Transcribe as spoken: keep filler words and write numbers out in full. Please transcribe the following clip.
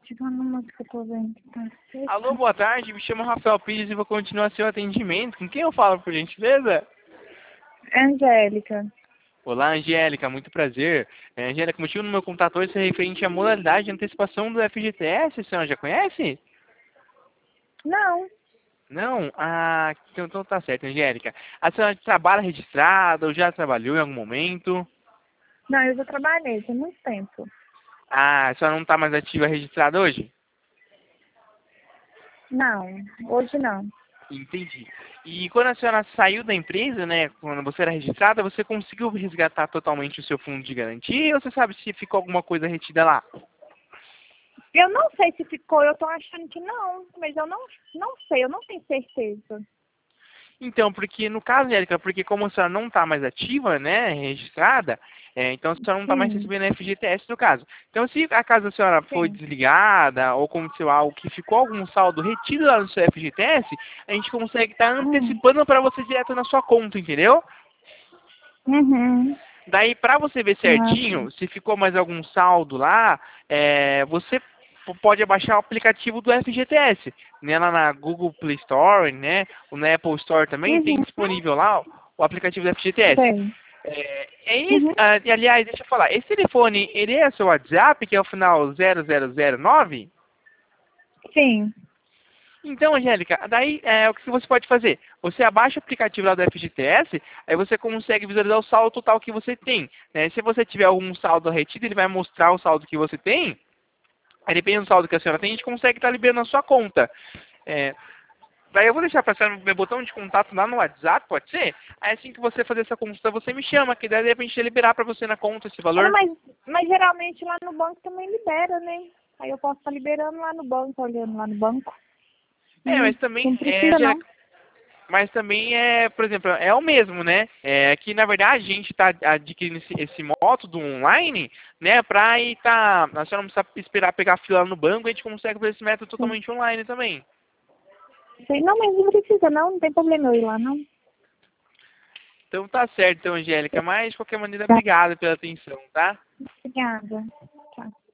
tirando uma que eu tô vendo. Tá certo. Alô, boa tarde. Me chamo Rafael Pires e vou continuar seu atendimento. Com quem eu falo, por gentileza? Angélica. Olá, Angélica. Muito prazer. É, Angélica, o motivo no meu contato hoje é referente à modalidade de antecipação do F G T S. A senhora já conhece? Não. Não? Ah, então, então tá certo, Angélica. A senhora trabalha registrada ou já trabalhou em algum momento? Não, eu já trabalhei tem muito tempo. Ah, a senhora não está mais ativa registrada hoje? Não, hoje não. Entendi. E quando a senhora saiu da empresa, né, quando você era registrada, você conseguiu resgatar totalmente o seu fundo de garantia ou você sabe se ficou alguma coisa retida lá? Eu não sei se ficou, eu tô achando que não, mas eu não, não sei, eu não tenho certeza. Então, porque no caso, Angélica, porque como a senhora não está mais ativa, né, registrada, é, então a senhora não está mais Sim, recebendo F G T S no caso. Então, se a casa da senhora foi sim. desligada ou aconteceu algo que ficou algum saldo retido lá no seu F G T S, a gente consegue estar Hum. antecipando para você direto na sua conta, entendeu? Uhum. Daí, para você ver Ah, sim. certinho, se ficou mais algum saldo lá, é, você p- pode abaixar o aplicativo do F G T S, né, lá na Google Play Store, né, ou na Apple Store também, tem Uhum. disponível lá o, o aplicativo do F G T S. Sei. É, é isso, Uhum. ah, e, aliás, deixa eu falar, esse telefone, ele é seu WhatsApp, que é o final zero zero zero nove? Sim. Então, Angélica, daí é o que você pode fazer? Você abaixa o aplicativo lá do F G T S, aí você consegue visualizar o saldo total que você tem, né? Se você tiver algum saldo retido, ele vai mostrar o saldo que você tem. Aí, dependendo do saldo que a senhora tem, a gente consegue estar liberando a sua conta. É, daí eu vou deixar para a senhora meu botão de contato lá no WhatsApp, pode ser? Aí assim que você fazer essa consulta, você me chama, que daí de repente liberar para você na conta esse É, valor. mas, mas geralmente lá no banco também libera, né? Aí eu posso estar liberando lá no banco, olhando lá no banco. É, Não, mas também, não é, precisa não. Angélica, mas também é, por exemplo, é o mesmo, né? É que na verdade a gente está adquirindo esse, esse método online, né? Para ir tá, a senhora não precisa esperar pegar fila no banco, a gente consegue fazer esse método Sim. totalmente online também. Sei. Não, mas não precisa não, não tem problema eu ir lá não. Então tá certo, então, Angélica. Mas de qualquer maneira, Tá, obrigado pela atenção, tá? obrigada. Tá.